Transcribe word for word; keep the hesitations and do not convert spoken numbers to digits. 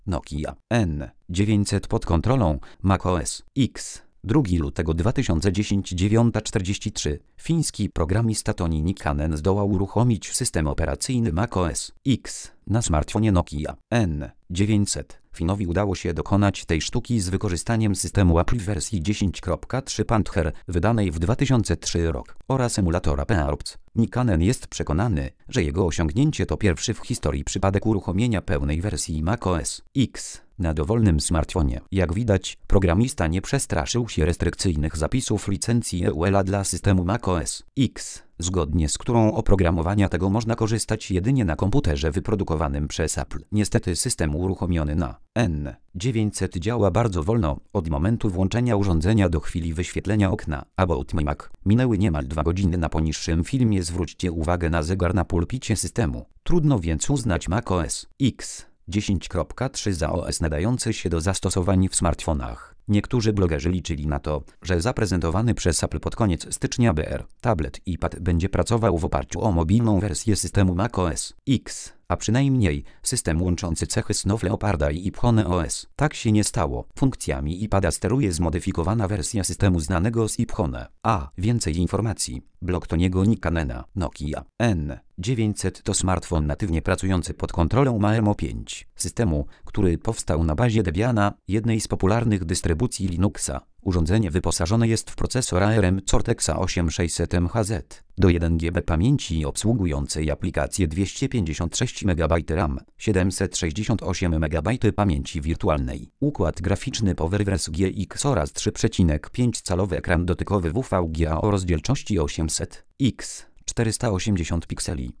Nokia N dziewięćset pod kontrolą macOS X. drugiego lutego dwa tysiące dziesiątego dziewiąta czterdzieści trzy. Fiński programista Toni Nikkanen zdołał uruchomić system operacyjny macOS X na smartfonie Nokia N dziewięćset. Finowi udało się dokonać tej sztuki z wykorzystaniem systemu Apple w wersji dziesięć kropka trzy Panther wydanej w dwa tysiące trzeci rok oraz emulatora P A R P C. Nikkanen jest przekonany, że jego osiągnięcie to pierwszy w historii przypadek uruchomienia pełnej wersji macOS X na dowolnym smartfonie. Jak widać, programista nie przestraszył się restrykcyjnych zapisów licencji E U L A dla systemu macOS X, zgodnie z którą oprogramowania tego można korzystać jedynie na komputerze wyprodukowanym przez Apple. Niestety system uruchomiony na N dziewięćset działa bardzo wolno od momentu włączenia urządzenia do chwili wyświetlenia okna About My Mac. Minęły niemal dwa godziny. Na poniższym filmie zwróćcie uwagę na zegar na pulpicie systemu. Trudno więc uznać macOS X dziesięć kropka trzy za O S nadający się do zastosowań w smartfonach. Niektórzy blogerzy liczyli na to, że zaprezentowany przez Apple pod koniec stycznia B R tablet iPad będzie pracował w oparciu o mobilną wersję systemu macOS X, a przynajmniej system łączący cechy Snow Leoparda i iPhone O S. Tak się nie stało. Funkcjami iPada steruje zmodyfikowana wersja systemu znanego z iPhone. A więcej informacji. Blog Toniego Nikkanena. Nokia N dziewięćset to smartfon natywnie pracujący pod kontrolą M A M O pięć, systemu, który powstał na bazie Debiana, jednej z popularnych dystrybucji Linuxa. Urządzenie wyposażone jest w procesor A R M Cortexa osiem tysiąc sześćset M H Z do jeden giga pamięci obsługującej aplikacje dwieście pięćdziesiąt sześć megabajtów RAM, siedemset sześćdziesiąt osiem megabajtów pamięci wirtualnej. Układ graficzny PowerVerse G X oraz trzy przecinek pięć calowy ekran dotykowy W V G A o rozdzielczości osiemset na czterysta osiemdziesiąt pikseli.